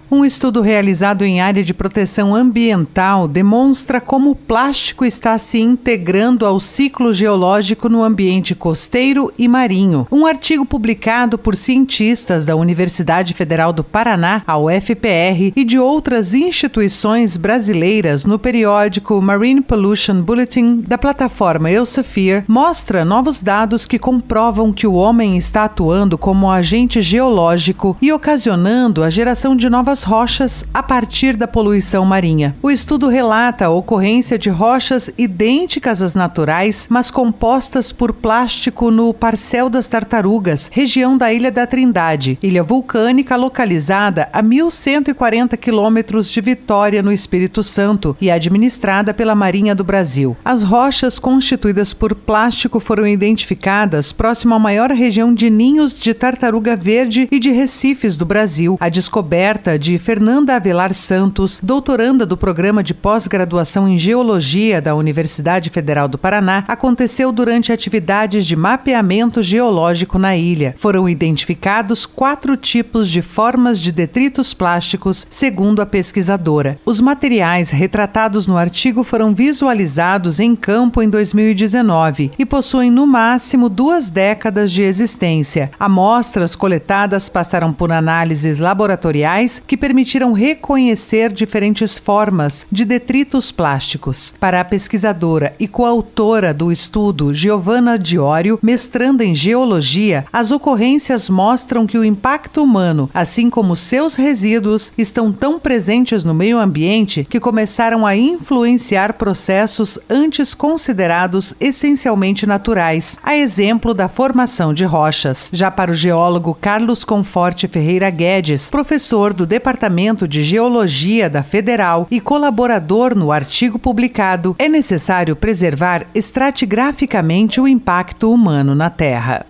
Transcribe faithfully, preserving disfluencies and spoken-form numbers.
Um estudo realizado em área de proteção ambiental demonstra como o plástico está se integrando ao ciclo geológico no ambiente costeiro e marinho. Um artigo publicado por cientistas da Universidade Federal do Paraná, a U F P R, e de outras instituições brasileiras no periódico Marine Pollution Bulletin da plataforma Elsevier mostra novos dados que comprovam que o homem está atuando como agente geológico e ocasionando a geração de novas rochas a partir da poluição marinha. O estudo relata a ocorrência de rochas idênticas às naturais, mas compostas por plástico no Parcel das Tartarugas, região da Ilha da Trindade, ilha vulcânica localizada a mil cento e quarenta quilômetros de Vitória, no Espírito Santo, e administrada pela Marinha do Brasil. As rochas constituídas por plástico foram identificadas próximo à maior região de ninhos de tartaruga verde e de recifes do Brasil. A descoberta de Fernanda Avelar Santos, doutoranda do Programa de Pós-Graduação em Geologia da Universidade Federal do Paraná, aconteceu durante atividades de mapeamento geológico na ilha. Foram identificados quatro tipos de formas de detritos plásticos, segundo a pesquisadora. Os materiais retratados no artigo foram visualizados em campo em dois mil e dezenove e possuem no máximo duas décadas de existência. Amostras coletadas passaram por análises laboratoriais que permitiram reconhecer diferentes formas de detritos plásticos. Para a pesquisadora e coautora do estudo, Giovanna Diorio, mestranda em geologia, as ocorrências mostram que o impacto humano, assim como seus resíduos, estão tão presentes no meio ambiente que começaram a influenciar processos antes considerados essencialmente naturais, a exemplo da formação de rochas. Já para o geólogo Carlos Conforte Ferreira Guedes, professor do Departamento de Geologia da Federal e colaborador no artigo publicado, é necessário preservar estratigraficamente o impacto humano na Terra.